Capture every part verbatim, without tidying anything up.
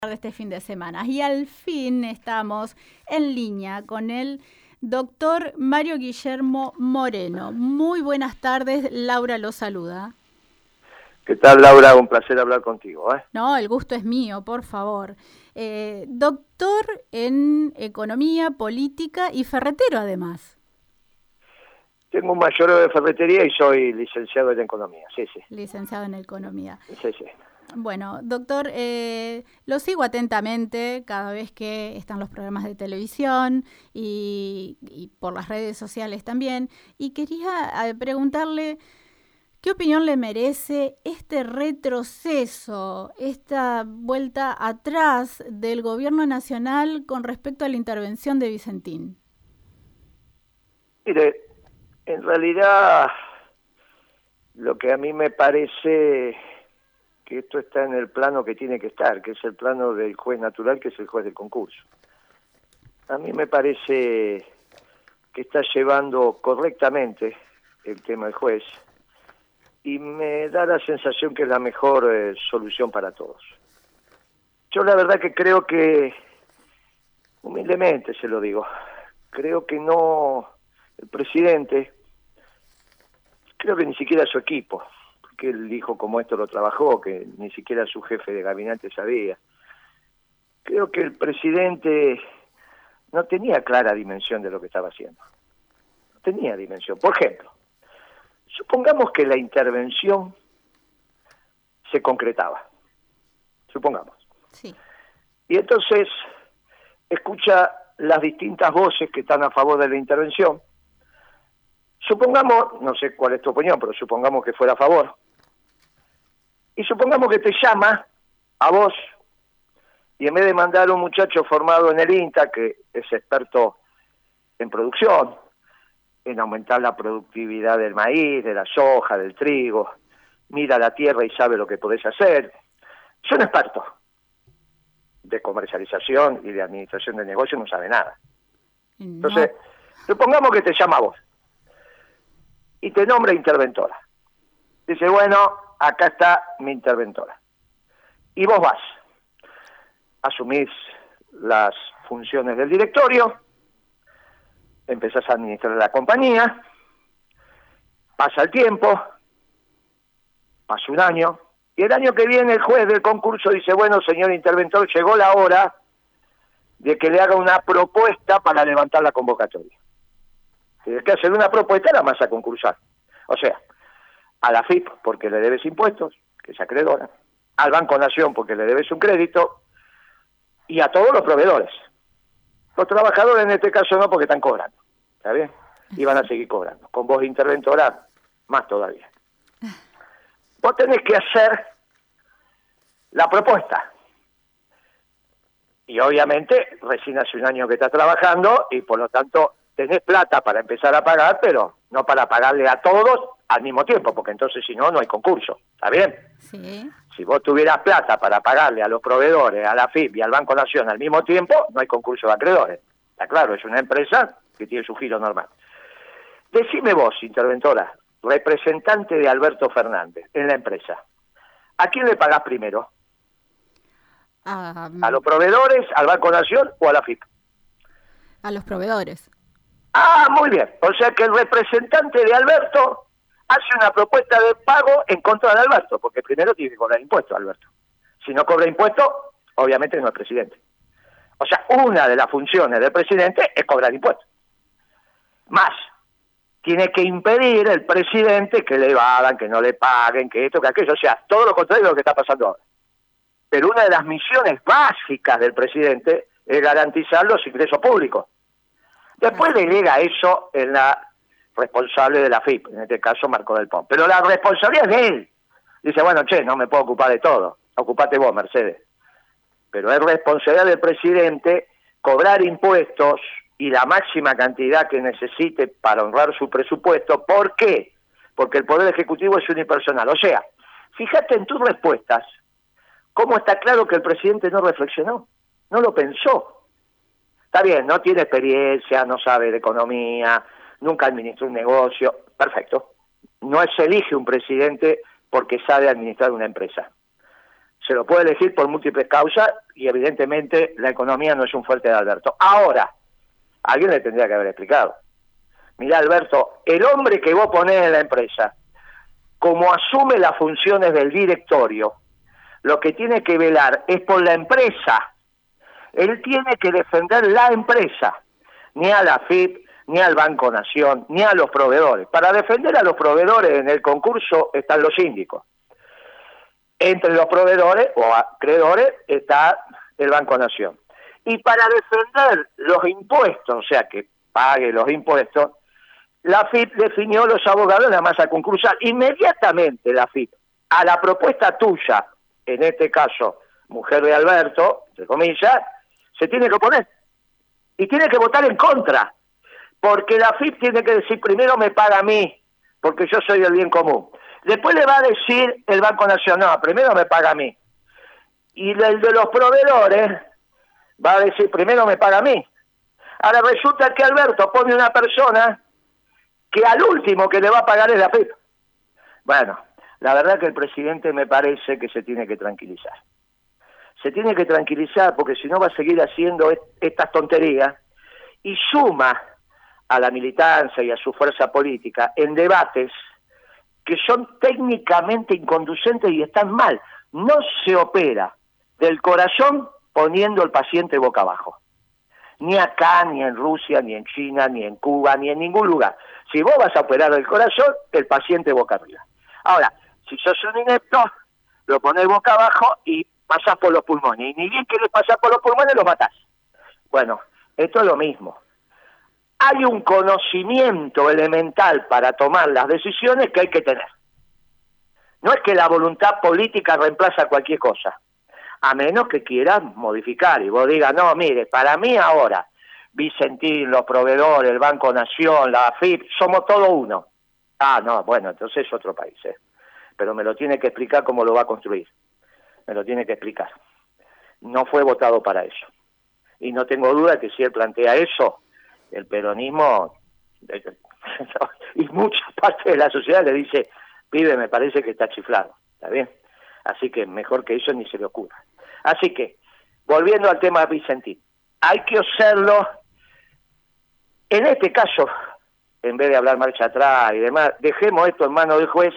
de este fin de semana. Y al fin estamos en línea con el doctor Mario Guillermo Moreno. Muy buenas tardes, Laura lo saluda. ¿Qué tal, Laura? Un placer hablar contigo, ¿eh? No, el gusto es mío, por favor. Eh, doctor en Economía, Política y ferretero, además. Tengo un mayoreo de ferretería y soy licenciado en Economía, sí, sí. Licenciado en Economía. Sí, sí. Bueno, doctor, eh, lo sigo atentamente cada vez que están los programas de televisión y, y por las redes sociales también. Y quería eh, preguntarle, ¿qué opinión le merece este retroceso, esta vuelta atrás del gobierno nacional con respecto a la intervención de Vicentín? Mire, en realidad lo que a mí me parece que esto está en el plano que tiene que estar, que es el plano del juez natural, que es el juez del concurso. A mí me parece que está llevando correctamente el tema del juez y me da la sensación que es la mejor eh, solución para todos. Yo la verdad que creo que, humildemente se lo digo, creo que no, el presidente, creo que ni siquiera su equipo, que él dijo como esto lo trabajó, que ni siquiera su jefe de gabinete sabía. Creo que el presidente no tenía clara dimensión de lo que estaba haciendo. No tenía dimensión. Por ejemplo, supongamos que la intervención se concretaba. Supongamos. Sí. Y entonces escucha las distintas voces que están a favor de la intervención. Supongamos, no sé cuál es tu opinión, pero supongamos que fuera a favor. Y supongamos que te llama a vos y en vez de mandar a un muchacho formado en el INTA, que es experto en producción, en aumentar la productividad del maíz, de la soja, del trigo, mira la tierra y sabe lo que podés hacer, es un experto de comercialización y de administración de negocios, no sabe nada. No. Entonces, supongamos que te llama a vos y te nombra interventora. Dice, bueno, acá está mi interventora. Y vos vas, asumís las funciones del directorio, empezás a administrar la compañía, pasa el tiempo, pasa un año, y el año que viene el juez del concurso dice, bueno, señor interventor, llegó la hora de que le haga una propuesta para levantar la convocatoria. Tienes que hacer una propuesta, la vas a concursar. O sea, a la F I P porque le debes impuestos, que es acreedora, al Banco Nación porque le debes un crédito, y a todos los proveedores. Los trabajadores en este caso no, porque están cobrando, ¿está bien? Y van a seguir cobrando. Con vos interventora, más todavía. Vos tenés que hacer la propuesta. Y obviamente, recién hace un año que estás trabajando, y por lo tanto tenés plata para empezar a pagar, pero no para pagarle a todos al mismo tiempo, porque entonces si no, no hay concurso, ¿está bien? Sí. Si vos tuvieras plata para pagarle a los proveedores, a la F I P y al Banco Nación al mismo tiempo, no hay concurso de acreedores. Está claro, es una empresa que tiene su giro normal. Decime vos, interventora, representante de Alberto Fernández en la empresa, ¿a quién le pagás primero? Um, ¿A los proveedores, al Banco Nación o a la F I P? a los proveedores. Ah, muy bien. O sea que el representante de Alberto hace una propuesta de pago en contra de Alberto, porque primero tiene que cobrar impuestos, Alberto. Si no cobra impuestos, obviamente no es presidente. O sea, una de las funciones del presidente es cobrar impuestos. Más, tiene que impedir el presidente que le evadan, que no le paguen, que esto, que aquello. O sea, todo lo contrario de lo que está pasando ahora. Pero una de las misiones básicas del presidente es garantizar los ingresos públicos. Después delega eso en la responsable de la F I P, en este caso Marco del Pont. Pero la responsabilidad es de él. Dice, bueno, che, no me puedo ocupar de todo. Ocupate vos, Mercedes. Pero es responsabilidad del presidente cobrar impuestos y la máxima cantidad que necesite para honrar su presupuesto. ¿Por qué? Porque el Poder Ejecutivo es unipersonal. O sea, fíjate en tus respuestas cómo está claro que el presidente no reflexionó, no lo pensó. Está bien, no tiene experiencia, no sabe de economía, nunca administró un negocio, perfecto. No se elige un presidente porque sabe administrar una empresa. se lo puede elegir por múltiples causas y evidentemente la economía no es un fuerte de Alberto. Ahora, alguien le tendría que haber explicado. Mirá, Alberto, el hombre que vos ponés en la empresa, como asume las funciones del directorio, lo que tiene que velar es por la empresa. Él tiene que defender la empresa, ni a la F I P, ni al Banco Nación, ni a los proveedores. Para defender a los proveedores en el concurso están los síndicos. Entre los proveedores o acreedores está el Banco Nación. Y para defender los impuestos, o sea, que pague los impuestos, la F I P definió los abogados en la masa concursal. Inmediatamente la F I P, a la propuesta tuya, en este caso, mujer de Alberto, entre comillas, se tiene que oponer. Y tiene que votar en contra. Porque la F I P tiene que decir, primero me paga a mí, porque yo soy el bien común. Después le va a decir el Banco Nacional, no, primero me paga a mí. Y el de los proveedores va a decir, primero me paga a mí. Ahora resulta que Alberto pone una persona que al último que le va a pagar es la F I P. Bueno, la verdad que el presidente me parece que se tiene que tranquilizar. Se tiene que tranquilizar porque si no va a seguir haciendo est- estas tonterías y suma a la militancia y a su fuerza política en debates que son técnicamente inconducentes y están mal. No se opera del corazón poniendo al paciente boca abajo. Ni acá, ni en Rusia, ni en China, ni en Cuba, ni en ningún lugar. Si vos vas a operar el corazón, el paciente boca arriba. Ahora, si sos un inepto, lo ponés boca abajo y pasás por los pulmones. Y ni bien querés pasar por los pulmones, lo matás. Bueno, esto es lo mismo. Hay un conocimiento elemental para tomar las decisiones que hay que tener. No es que la voluntad política reemplaza cualquier cosa, a menos que quieras modificar y vos digas, no, mire, para mí ahora, Vicentín, los proveedores, el Banco Nación, la F I P, somos todo uno. Ah, no, bueno, entonces es otro país, ¿eh? Pero me lo tiene que explicar cómo lo va a construir. Me lo tiene que explicar. No fue votado para eso. Y no tengo duda que si él plantea eso, el peronismo y mucha parte de la sociedad le dice, pibe, me parece que está chiflado, ¿está bien? Así que mejor que eso ni se le ocurra. Así que, volviendo al tema de Vicentín, hay que hacerlo, en este caso, en vez de hablar marcha atrás y demás, dejemos esto en manos del juez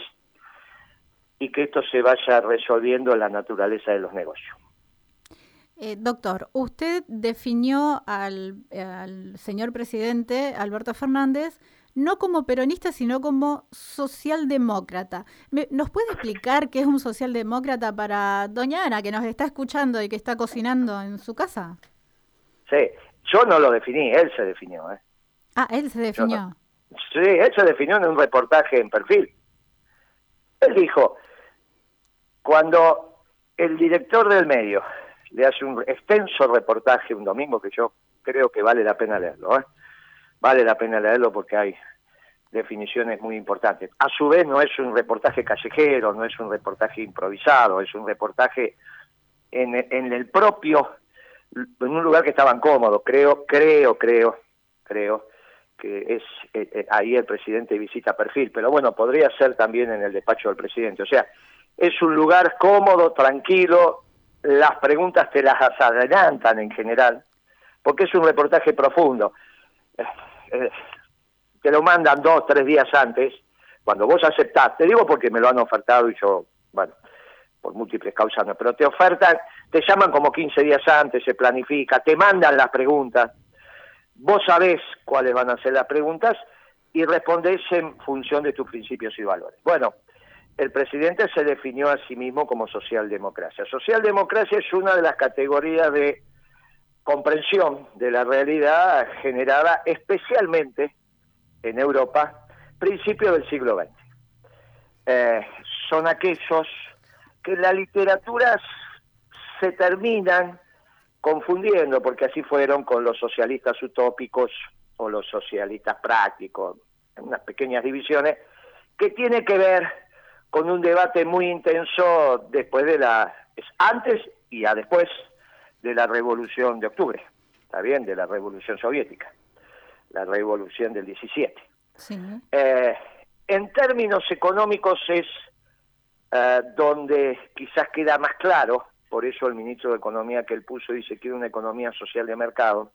y que esto se vaya resolviendo en la naturaleza de los negocios. Eh, doctor, usted definió al, al señor presidente Alberto Fernández no como peronista, sino como socialdemócrata. ¿Me, ¿Nos puede explicar qué es un socialdemócrata para doña Ana, que nos está escuchando y que está cocinando en su casa? Sí, yo no lo definí, él se definió. ¿eh? Ah, él se definió. No. Sí, él se definió en un reportaje en Perfil. Él dijo, cuando el director del medio le hace un extenso reportaje un domingo, que yo creo que vale la pena leerlo, ¿eh? Vale la pena leerlo porque hay definiciones muy importantes. A su vez no es un reportaje callejero, no es un reportaje improvisado, es un reportaje en, en el propio, en un lugar que estaban cómodos. Creo, creo, creo, creo que es eh, eh, ahí el presidente visita Perfil, pero bueno, podría ser también en el despacho del presidente. O sea, es un lugar cómodo, tranquilo, las preguntas te las adelantan en general, porque es un reportaje profundo. Eh, eh, te lo mandan dos, tres días antes, cuando vos aceptás, te digo porque me lo han ofertado y yo, bueno, por múltiples causas no, pero te ofertan, te llaman como quince días antes, se planifica, te mandan las preguntas, vos sabés cuáles van a ser las preguntas y respondés en función de tus principios y valores. Bueno, el presidente se definió a sí mismo como socialdemocracia. Socialdemocracia es una de las categorías de comprensión de la realidad generada especialmente en Europa, principios del siglo veinte. Eh, son aquellos que en la literatura se terminan confundiendo, porque así fueron con los socialistas utópicos o los socialistas prácticos, en unas pequeñas divisiones, que tiene que ver con un debate muy intenso después de la, antes y a después de la Revolución de Octubre, ¿está bien? De la Revolución Soviética, la Revolución del diecisiete. Sí. Eh, en términos económicos es eh, donde quizás queda más claro, por eso el ministro de Economía que él puso dice que quiere una economía social de mercado,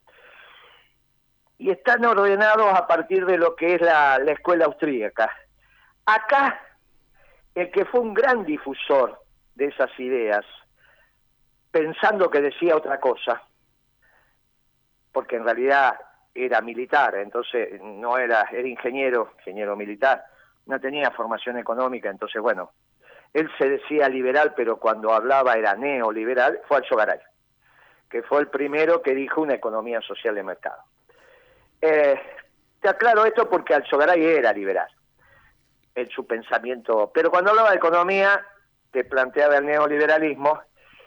y están ordenados a partir de lo que es la, la escuela austríaca. Acá, el que fue un gran difusor de esas ideas, pensando que decía otra cosa, porque en realidad era militar, entonces no era, era ingeniero, ingeniero militar, no tenía formación económica, entonces bueno, él se decía liberal, pero cuando hablaba era neoliberal, fue Alzogaray, que fue el primero que dijo una economía social de mercado. Eh, te aclaro esto porque Alzogaray era liberal en su pensamiento, pero cuando hablaba de economía te planteaba el neoliberalismo,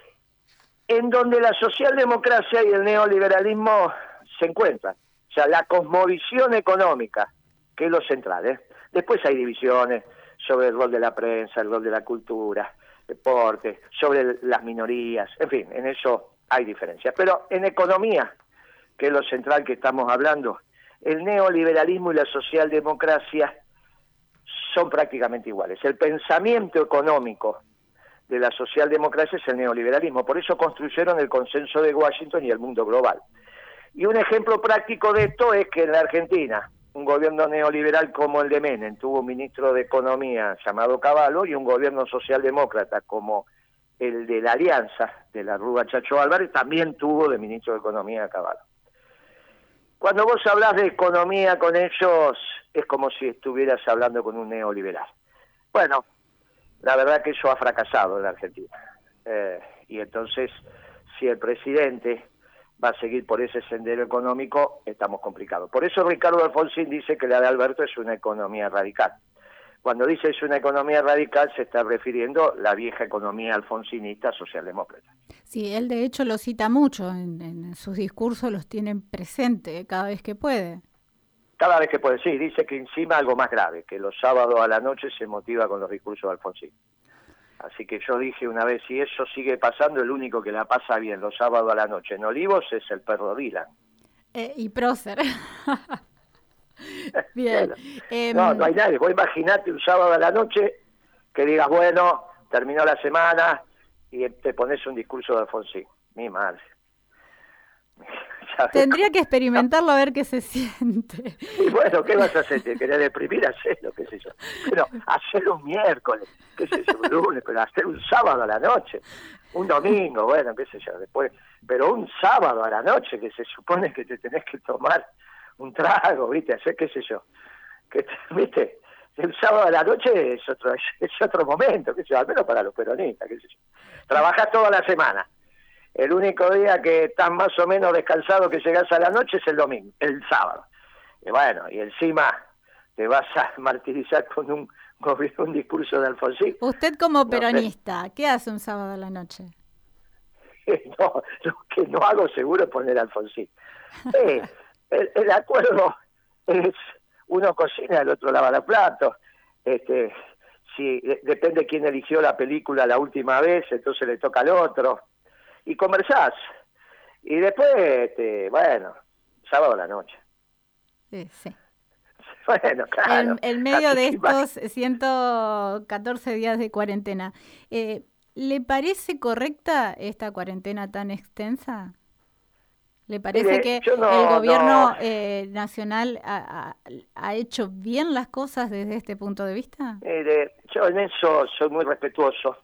en donde la socialdemocracia y el neoliberalismo se encuentran. O sea, la cosmovisión económica, que es lo central, ¿eh? Después hay divisiones sobre el rol de la prensa, el rol de la cultura, deporte, sobre las minorías, en fin, en eso hay diferencias. Pero en economía, que es lo central que estamos hablando, el neoliberalismo y la socialdemocracia son prácticamente iguales. El pensamiento económico de la socialdemocracia es el neoliberalismo, por eso construyeron el consenso de Washington y el mundo global. Y un ejemplo práctico de esto es que en la Argentina, un gobierno neoliberal como el de Menem tuvo un ministro de Economía llamado Cavallo, y un gobierno socialdemócrata como el de la Alianza, de la Rúa Chacho Álvarez, también tuvo de ministro de Economía a Cavallo. Cuando vos hablas de economía con ellos, es como si estuvieras hablando con un neoliberal. Bueno, la verdad que eso ha fracasado en la Argentina. Eh, y entonces, si el presidente va a seguir por ese sendero económico, estamos complicados. Por eso Ricardo Alfonsín dice que la de Alberto es una economía radical. Cuando dice es una economía radical, se está refiriendo a la vieja economía alfonsinista socialdemócrata. Sí, él de hecho lo cita mucho, en, en sus discursos los tiene presente cada vez que puede. Cada vez que puede, sí, dice que encima algo más grave, que los sábados a la noche se motiva con los discursos de Alfonsín. Así que yo dije una vez, si eso sigue pasando, el único que la pasa bien los sábados a la noche en Olivos es el perro Dylan. Eh, y Prócer. Bien. Bueno, eh, no, no hay nadie. Vos imaginate un sábado a la noche que digas, bueno, terminó la semana y te pones un discurso de Alfonsín. Mi madre. Tendría que experimentarlo a ver qué se siente. Y bueno, ¿qué vas a hacer? ¿Te querés deprimir? Hacelo, qué sé yo. Pero hacerlo un miércoles, qué sé yo, un lunes, pero hacer un sábado a la noche, un domingo, bueno, qué sé yo, después, pero un sábado a la noche que se supone que te tenés que tomar un trago, ¿viste? Hacer qué sé yo, que te, ¿viste? El sábado a la noche es otro, es otro momento, qué sé yo, al menos para los peronistas, qué sé yo. Trabajás toda la semana. El único día que estás más o menos descansado que llegás a la noche es el domingo, el sábado. Y bueno, y encima te vas a martirizar con un, con un discurso de Alfonsín. Usted como peronista, no sé. ¿Qué hace un sábado a la noche? No, lo que no hago seguro es poner a Alfonsín. Eh, el, el acuerdo es, uno cocina, el otro lava los platos. Este, si, depende quién eligió la película la última vez, entonces le toca al otro. Y conversás, y después, este, bueno, sábado a la noche. Sí, sí. Bueno, claro. En, en medio de estos ciento catorce días de cuarentena, eh, ¿le parece correcta esta cuarentena tan extensa? ¿Le parece Mire, que no, el gobierno no. eh, nacional ha, ha, ha hecho bien las cosas desde este punto de vista? Mire, yo en eso soy muy respetuoso.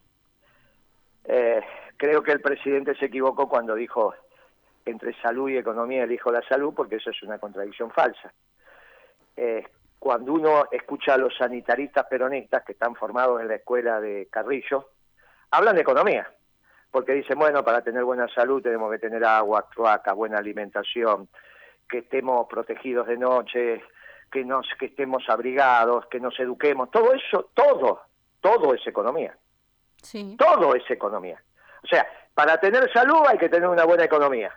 Eh, creo que el presidente se equivocó cuando dijo entre salud y economía elijo la salud, porque eso es una contradicción falsa. Eh, cuando uno escucha a los sanitaristas peronistas que están formados en la escuela de Carrillo, hablan de economía, porque dicen, bueno, para tener buena salud tenemos que tener agua, cloaca, buena alimentación, que estemos protegidos de noche, que, nos, que estemos abrigados, que nos eduquemos, todo eso, todo, todo es economía. Sí. Todo es economía. O sea, para tener salud hay que tener una buena economía.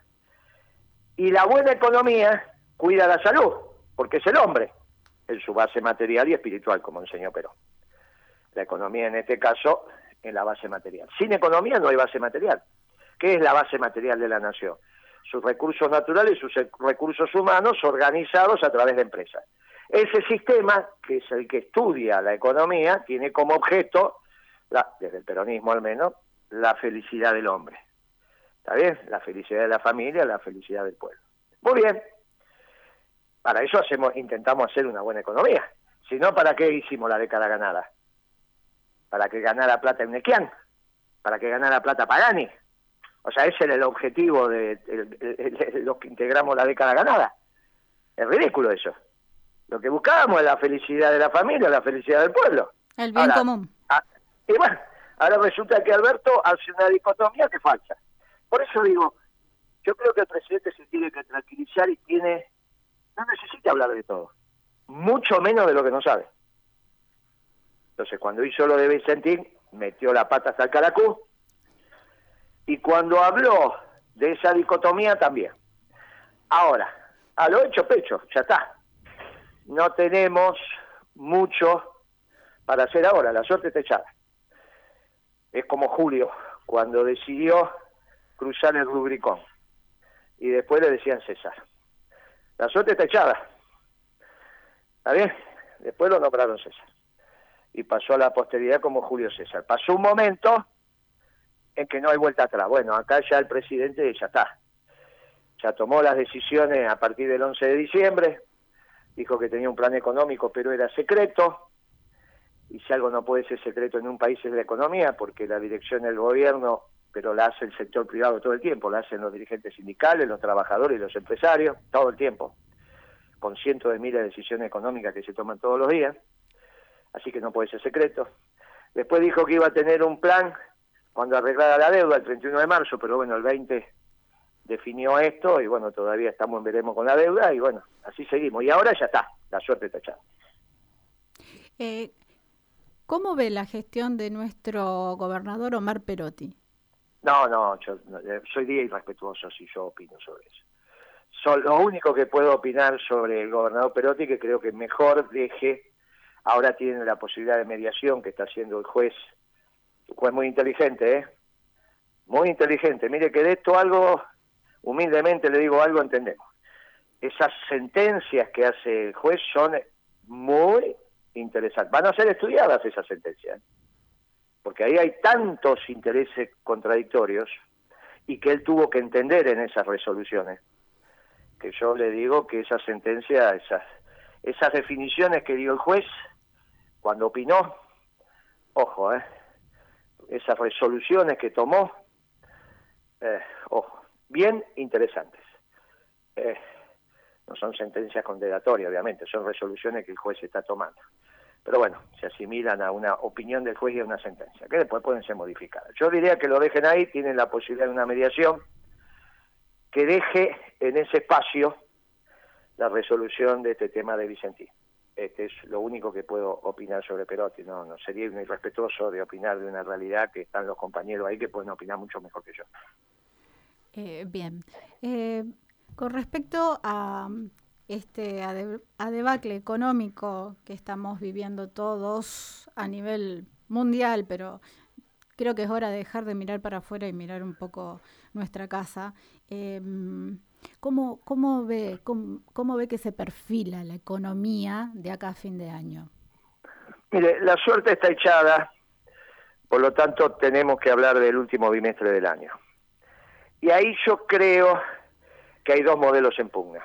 Y la buena economía cuida la salud, porque es el hombre, en su base material y espiritual, como enseñó Perón. La economía en este caso es la base material. Sin economía no hay base material. ¿Qué es la base material de la nación? Sus recursos naturales y sus recursos humanos organizados a través de empresas. Ese sistema, que es el que estudia la economía, tiene como objeto la, desde el peronismo al menos, la felicidad del hombre. ¿Está bien? La felicidad de la familia, la felicidad del pueblo. Muy bien. Para eso hacemos, intentamos hacer una buena economía. Si no, ¿para qué hicimos la década ganada? ¿Para que ganara plata Nequian? ¿Para que ganara plata Pagani? O sea, ese era el objetivo de, de, de, de, de los que integramos la década ganada. Es ridículo eso. Lo que buscábamos es la felicidad de la familia, la felicidad del pueblo. El bien ahora, común. A, y bueno, ahora resulta que Alberto hace una dicotomía que es falsa. Por eso digo, yo creo que el presidente se tiene que tranquilizar y tiene, no necesita hablar de todo, mucho menos de lo que no sabe. Entonces, cuando hizo lo de Vicentín, metió la pata hasta el caracú, y cuando habló de esa dicotomía también. Ahora, a lo hecho pecho, ya está. No tenemos mucho para hacer ahora, la suerte está echada. Es como Julio, cuando decidió cruzar el Rubicón, y después le decían César. La suerte está echada. ¿Está bien? Después lo nombraron César. Y pasó a la posteridad como Julio César. Pasó un momento en que no hay vuelta atrás. Bueno, acá ya el presidente ya está. Ya tomó las decisiones a partir del once de diciembre, dijo que tenía un plan económico, pero era secreto, y si algo no puede ser secreto en un país es la economía, porque la dirección del gobierno, pero la hace el sector privado todo el tiempo, la hacen los dirigentes sindicales, los trabajadores y los empresarios, todo el tiempo, con cientos de miles de decisiones económicas que se toman todos los días, así que no puede ser secreto. Después dijo que iba a tener un plan cuando arreglara la deuda el treinta y uno de marzo, pero bueno, el veinte definió esto y bueno, todavía estamos en veremos con la deuda y bueno, así seguimos. Y ahora ya está, la suerte está echada. Eh, ¿Cómo ve la gestión de nuestro gobernador Omar Perotti? No, no, yo soy día irrespetuoso si yo opino sobre eso. So, lo único que puedo opinar sobre el gobernador Perotti, que creo que mejor deje, ahora tiene la posibilidad de mediación que está haciendo el juez, un juez muy inteligente, ¿eh? Muy inteligente. Mire que de esto algo, humildemente le digo algo, entendemos. Esas sentencias que hace el juez son muy interesantes. Van a ser estudiadas esas sentencias, ¿eh? Porque ahí hay tantos intereses contradictorios y que él tuvo que entender en esas resoluciones, que yo le digo que esa sentencia, esas, esas definiciones que dio el juez cuando opinó, ojo, eh, esas resoluciones que tomó, eh, ojo, bien interesantes. Eh, no son sentencias condenatorias, obviamente, son resoluciones que el juez está tomando. Pero bueno, se asimilan a una opinión del juez y a una sentencia, que después pueden ser modificadas. Yo diría que lo dejen ahí, tienen la posibilidad de una mediación, que deje en ese espacio la resolución de este tema de Vicentín. Este es lo único que puedo opinar sobre Perotti. No, no sería irrespetuoso de opinar de una realidad que están los compañeros ahí que pueden opinar mucho mejor que yo. Eh, bien. Eh, con respecto a este a debacle económico que estamos viviendo todos a nivel mundial, pero creo que es hora de dejar de mirar para afuera y mirar un poco nuestra casa. Eh, ¿cómo, cómo ve cómo, cómo ve que se perfila la economía de acá a fin de año? Mire, la suerte está echada, por lo tanto tenemos que hablar del último bimestre del año. Y ahí yo creo que hay dos modelos en pugna,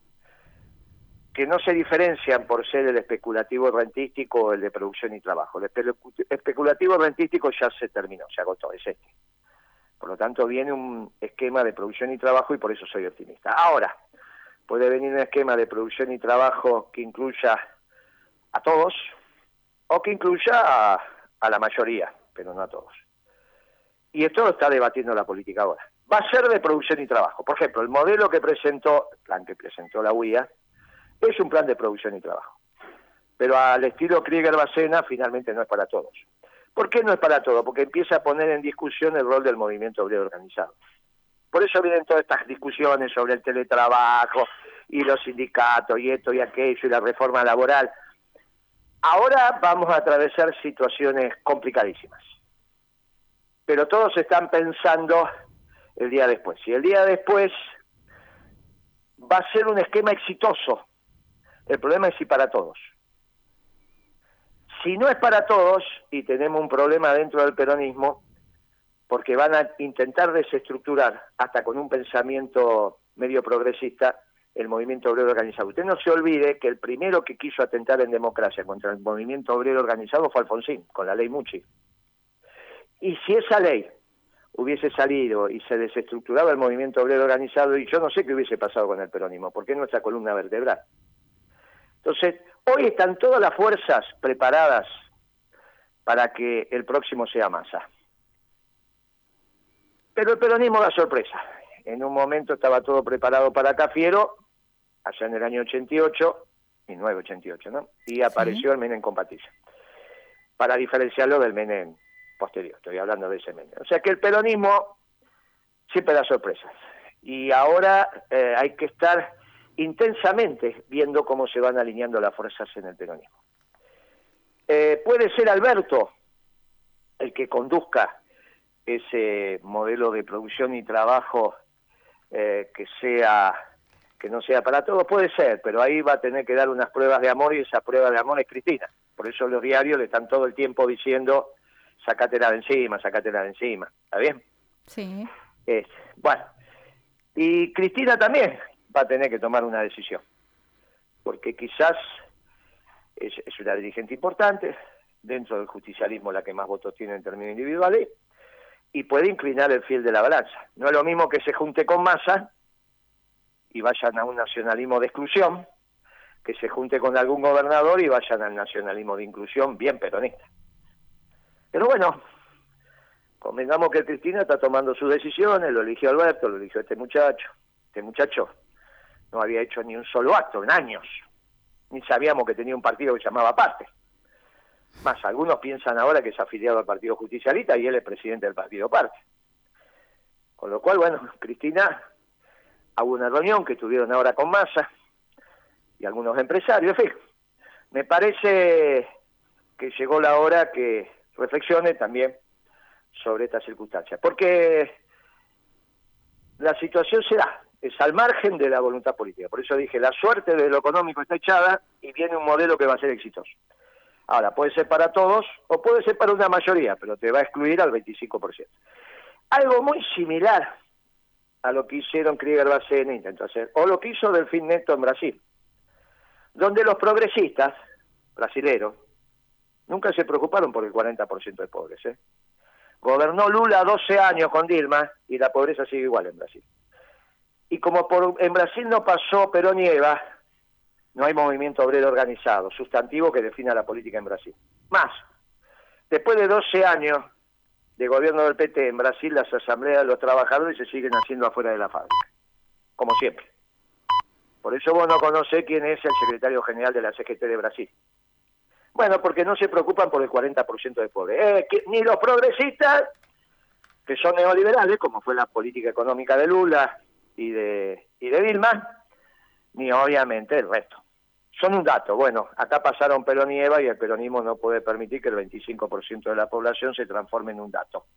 que no se diferencian por ser el especulativo rentístico o el de producción y trabajo. El especulativo rentístico ya se terminó, se agotó, es este. Por lo tanto, viene un esquema de producción y trabajo y por eso soy optimista. Ahora, puede venir un esquema de producción y trabajo que incluya a todos o que incluya a, a la mayoría, pero no a todos. Y esto lo está debatiendo la política ahora. Va a ser de producción y trabajo. Por ejemplo, el modelo que presentó, el plan que presentó la U I A, es un plan de producción y trabajo. Pero al estilo Krieger-Bacena, finalmente no es para todos. ¿Por qué no es para todos? Porque empieza a poner en discusión el rol del movimiento obrero organizado. Por eso vienen todas estas discusiones sobre el teletrabajo y los sindicatos y esto y aquello y la reforma laboral. Ahora vamos a atravesar situaciones complicadísimas. Pero todos están pensando el día después. Y el día después va a ser un esquema exitoso. El problema es si para todos. Si no es para todos, y tenemos un problema dentro del peronismo, porque van a intentar desestructurar, hasta con un pensamiento medio progresista, el movimiento obrero organizado. Usted no se olvide que el primero que quiso atentar en democracia contra el movimiento obrero organizado fue Alfonsín, con la ley Muchi. Y si esa ley hubiese salido y se desestructuraba el movimiento obrero organizado, y yo no sé qué hubiese pasado con el peronismo, porque es nuestra columna vertebral. Entonces, hoy están todas las fuerzas preparadas para que el próximo sea Massa. Pero el peronismo da sorpresa. En un momento estaba todo preparado para Cafiero, allá en el año ochenta y ocho, mil novecientos ochenta y ocho, ¿no? Y apareció sí. el Menem con Patricia, para diferenciarlo del Menem posterior, estoy hablando de ese Menem. O sea que el peronismo siempre da sorpresas. Y ahora eh, hay que estar intensamente viendo cómo se van alineando las fuerzas en el peronismo. Eh, puede ser Alberto el que conduzca ese modelo de producción y trabajo eh, que sea que no sea para todos, puede ser, pero ahí va a tener que dar unas pruebas de amor, y esa prueba de amor es Cristina. Por eso los diarios le están todo el tiempo diciendo sacátela de encima, sacátela de encima, ¿está bien? Sí. Eh, bueno, y Cristina también va a tener que tomar una decisión, porque quizás es, es una dirigente importante, dentro del justicialismo la que más votos tiene en términos individuales, y puede inclinar el fiel de la balanza. No es lo mismo que se junte con Massa y vayan a un nacionalismo de exclusión, que se junte con algún gobernador y vayan al nacionalismo de inclusión bien peronista. Pero bueno, convengamos que Cristina está tomando sus decisiones, lo eligió Alberto, lo eligió este muchacho. Este muchacho no había hecho ni un solo acto en años, ni sabíamos que tenía un partido que se llamaba Parte. Más, algunos piensan ahora que es afiliado al Partido Justicialista y él es presidente del Partido Parte. Con lo cual, bueno, Cristina, hubo una reunión que tuvieron ahora con Massa y algunos empresarios, en fin, me parece que llegó la hora que reflexione también sobre estas circunstancias, porque la situación se da, es al margen de la voluntad política. Por eso dije, la suerte de lo económico está echada y viene un modelo que va a ser exitoso. Ahora, puede ser para todos o puede ser para una mayoría, pero te va a excluir al veinticinco por ciento. Algo muy similar a lo que hicieron Krieger Bacena, intentó hacer, o lo que hizo Delfín Neto en Brasil, donde los progresistas brasileros nunca se preocuparon por el cuarenta por ciento de pobres. ¿eh? Gobernó Lula doce años con Dilma y la pobreza sigue igual en Brasil. Y como por, en Brasil no pasó Perón y Eva, no hay movimiento obrero organizado, sustantivo que defina la política en Brasil. Más, después de doce años de gobierno del P T en Brasil, las asambleas de los trabajadores se siguen haciendo afuera de la fábrica, como siempre. Por eso vos no conocés quién es el secretario general de la C G T de Brasil. Bueno, porque no se preocupan por el cuarenta por ciento de pobres. Eh, que, ni los progresistas, que son neoliberales, como fue la política económica de Lula y de, y de Dilma, ni obviamente el resto. Son un dato. Bueno, acá pasaron Perón y Eva y el peronismo no puede permitir que el veinticinco por ciento de la población se transforme en un dato.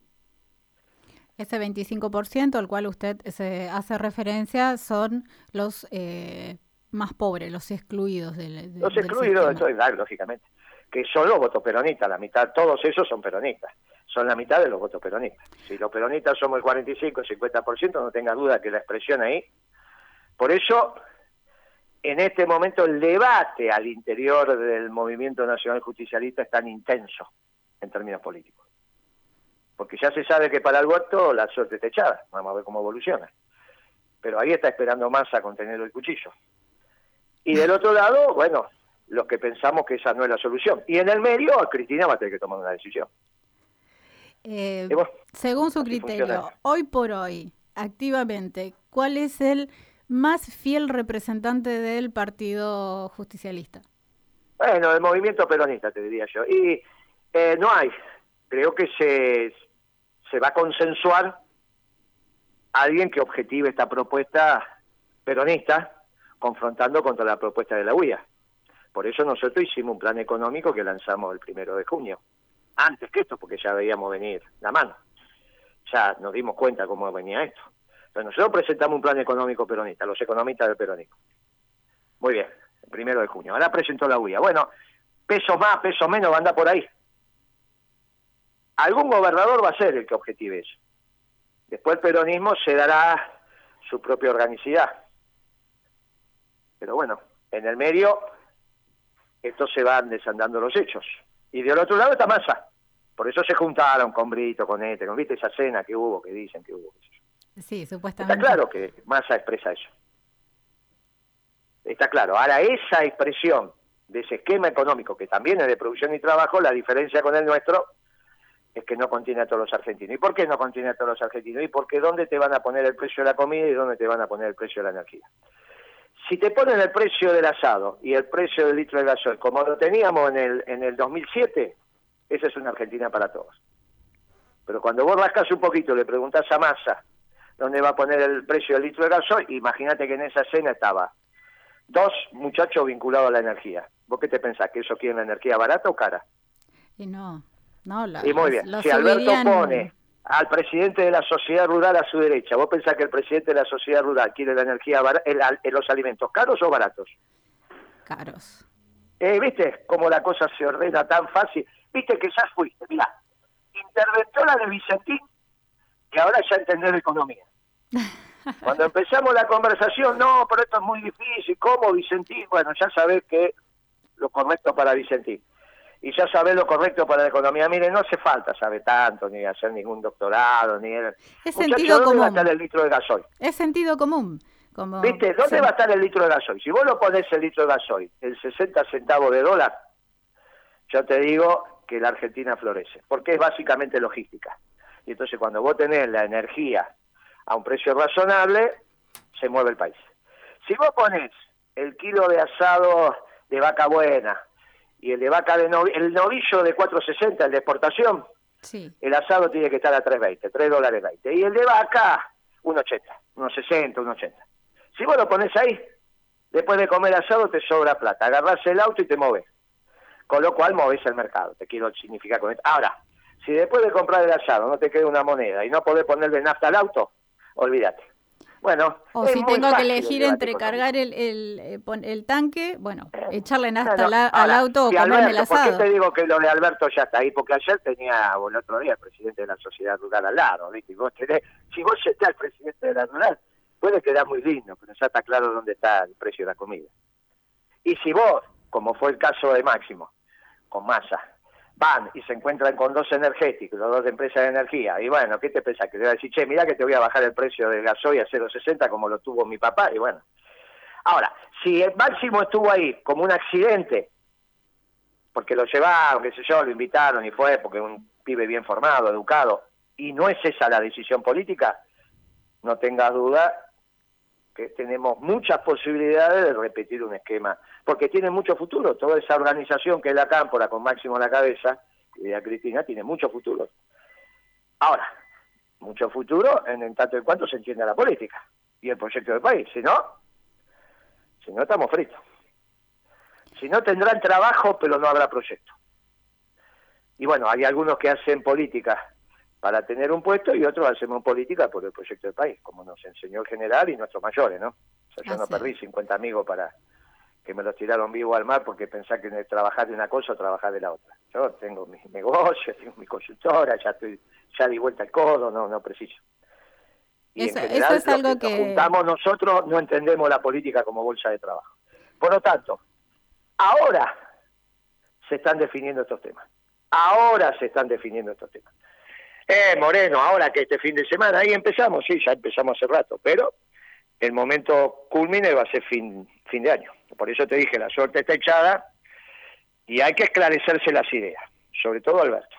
Ese veinticinco por ciento al cual usted se hace referencia son los eh, más pobres, los excluidos del, del Los excluidos, del esto es claro, lógicamente, que son los votos peronistas, la mitad, todos esos son peronistas, son la mitad de los votos peronistas. Si los peronistas somos el cuarenta y cinco, cincuenta por ciento, no tenga duda que la expresión ahí. Por eso, en este momento el debate al interior del movimiento nacional justicialista es tan intenso en términos políticos. Porque ya se sabe que para Alberto la suerte está echada, vamos a ver cómo evoluciona. Pero ahí está esperando Massa con tener el cuchillo. Y del otro lado, bueno, los que pensamos que esa no es la solución. Y en el medio, Cristina va a tener que tomar una decisión. Eh, bueno, según su criterio, hoy por hoy, activamente, ¿cuál es el más fiel representante del Partido Justicialista? Bueno, el movimiento peronista, te diría yo. Y eh, no hay. Creo que se, se va a consensuar alguien que objetive esta propuesta peronista, confrontando contra la propuesta de la U I A. Por eso nosotros hicimos un plan económico que lanzamos el primero de junio. Antes que esto, porque ya veíamos venir la mano. Ya nos dimos cuenta cómo venía esto. Pero nosotros presentamos un plan económico peronista, los economistas del peronismo. Muy bien, el primero de junio. Ahora presentó la U I A. Bueno, pesos más, pesos menos, va a andar por ahí. Algún gobernador va a ser el que objetive eso. Después el peronismo se dará su propia organicidad. Pero bueno, en el medio, esto se van desandando los hechos. Y del otro lado está Massa. Por eso se juntaron con Brito, con este, con viste esa cena que hubo, que dicen que hubo. Sí, supuestamente. Está claro que Massa expresa eso. Está claro. Ahora, esa expresión de ese esquema económico, que también es de producción y trabajo, la diferencia con el nuestro es que no contiene a todos los argentinos. ¿Y por qué no contiene a todos los argentinos? Y porque ¿dónde te van a poner el precio de la comida y dónde te van a poner el precio de la energía? Si te ponen el precio del asado y el precio del litro de gasoil, como lo teníamos en el, en el dos mil siete, esa es una Argentina para todos. Pero cuando vos rascas un poquito, le preguntás a Massa dónde va a poner el precio del litro de gasoil, imagínate que en esa cena estaba dos muchachos vinculados a la energía. ¿Vos qué te pensás? ¿Que eso quiere la energía barata o cara? Y no, no. La, y muy bien, los, si los Alberto subirían... pone al presidente de la sociedad rural a su derecha, ¿vos pensás que el presidente de la sociedad rural quiere la energía barata, el, el, los alimentos caros o baratos? Caros. Eh, ¿Viste cómo la cosa se ordena tan fácil? ¿Viste que ya fuiste? Mirá, interventora de Vicentín, que ahora ya entendés de economía. Cuando empezamos la conversación, no, pero esto es muy difícil, ¿cómo Vicentín? Bueno, ya sabés que lo correcto para Vicentín. Y ya sabés lo correcto para la economía. Miren, no hace falta saber tanto, ni hacer ningún doctorado, ni... El... Es Muchachos, sentido ¿dónde común. va a estar el litro de gasoil? Es sentido común. Como... ¿Viste? ¿Dónde sí. va a estar el litro de gasoil? Si vos lo ponés el litro de gasoil, el sesenta centavos de dólar, yo te digo que la Argentina florece, porque es básicamente logística. Y entonces cuando vos tenés la energía a un precio razonable, se mueve el país. Si vos ponés el kilo de asado de vaca buena y el de vaca de novillo, el novillo de cuatro sesenta, el de exportación, sí. el asado tiene que estar a tres veinte, tres dólares veinte. Y el de vaca, uno ochenta, uno sesenta, uno ochenta. Si vos lo ponés ahí, después de comer asado te sobra plata. Agarrás el auto y te moves. Con lo cual movés el mercado. Te quiero significar con esto. Ahora, si después de comprar el asado no te queda una moneda y no podés ponerle nafta al auto, olvídate. Bueno, o si tengo que elegir entre cargar el, el, el, el tanque, bueno, echarle nafta bueno, al, ahora, al auto o si comerme Alberto, el asado. ¿por qué te digo que lo de Alberto ya está ahí? Porque ayer tenía, o el otro día, el presidente de la sociedad rural al lado, ¿viste? Y vos tenés, si vos estás el presidente de la rural, puede quedar muy lindo, pero ya está claro dónde está el precio de la comida. Y si vos, como fue el caso de Máximo, con Massa, van y se encuentran con dos energéticos, dos empresas de energía, y bueno, ¿qué te pensás? Que te va a decir, che, mirá que te voy a bajar el precio del gasoil a cero sesenta como lo tuvo mi papá, y bueno. Ahora, si el Máximo estuvo ahí como un accidente, porque lo llevaron, qué sé yo, lo invitaron y fue, porque es un pibe bien formado, educado, y no es esa la decisión política, no tengas duda que tenemos muchas posibilidades de repetir un esquema, porque tiene mucho futuro, toda esa organización que es la Cámpora, con Máximo a la cabeza, y a Cristina, tiene mucho futuro. Ahora, mucho futuro en, en tanto en cuanto se entienda la política y el proyecto del país, si no, si no estamos fritos. Si no tendrán trabajo, pero no habrá proyecto. Y bueno, hay algunos que hacen política para tener un puesto y otros hacemos política por el proyecto del país, como nos enseñó el general y nuestros mayores, ¿no? O sea, yo ah, no sí. perdí cincuenta amigos para que me los tiraron vivo al mar porque pensá que trabajar de una cosa o trabajar de la otra. Yo tengo mis negocios, tengo mi consultora, ya estoy ya di vuelta el codo, no no preciso. Y Eso, en general, eso es algo que, que... nos juntamos nosotros no entendemos la política como bolsa de trabajo. Por lo tanto, ahora se están definiendo estos temas. Ahora se están definiendo estos temas. Eh, Moreno, ahora que este fin de semana, ahí empezamos, sí, ya empezamos hace rato, pero el momento culmine va a ser fin, fin de año. Por eso te dije, la suerte está echada y hay que esclarecerse las ideas, sobre todo Alberto.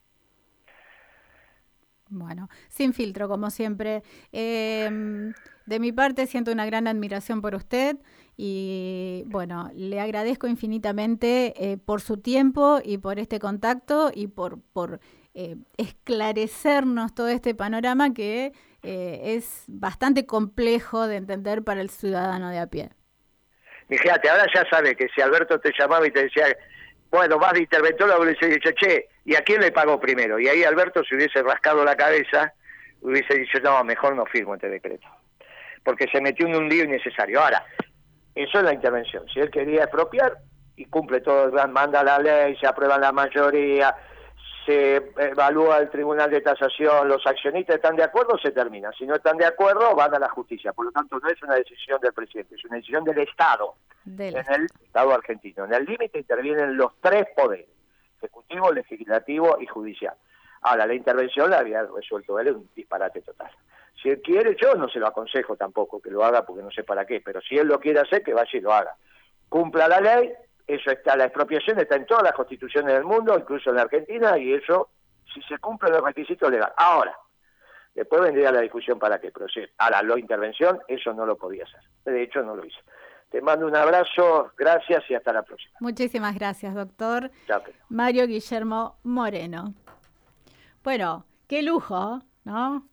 Bueno, sin filtro, como siempre. Eh, de mi parte, siento una gran admiración por usted y, bueno, le agradezco infinitamente eh, por su tiempo y por este contacto y por, por eh, esclarecernos todo este panorama que eh, es bastante complejo de entender para el ciudadano de a pie. Fíjate, ahora ya sabes que si Alberto te llamaba y te decía, bueno, vas de interventor, le hubiese dicho, che, ¿y a quién le pagó primero? Y ahí Alberto se hubiese rascado la cabeza, hubiese dicho, no, mejor no firmo este decreto. Porque se metió en un lío innecesario. Ahora, eso es la intervención. Si él quería expropiar, y cumple todo, manda la ley, se aprueba la mayoría, se evalúa el Tribunal de Tasación, los accionistas están de acuerdo, se termina. Si no están de acuerdo, van a la justicia. Por lo tanto, no es una decisión del presidente, es una decisión del Estado, del en el Estado argentino. En el límite intervienen los tres poderes, ejecutivo, legislativo y judicial. Ahora, la intervención la había resuelto él, es un disparate total. Si él quiere, yo no se lo aconsejo tampoco que lo haga, porque no sé para qué, pero si él lo quiere hacer, que vaya y lo haga. Cumpla la ley. Eso está, la expropiación está en todas las constituciones del mundo, incluso en la Argentina, y eso, si se cumplen los requisitos legales. Ahora, después vendría la discusión para qué procede. Ahora, la intervención, eso no lo podía hacer. De hecho, no lo hizo. Te mando un abrazo, gracias y hasta la próxima. Muchísimas gracias, doctor. Chao. Mario Guillermo Moreno. Bueno, qué lujo, ¿no?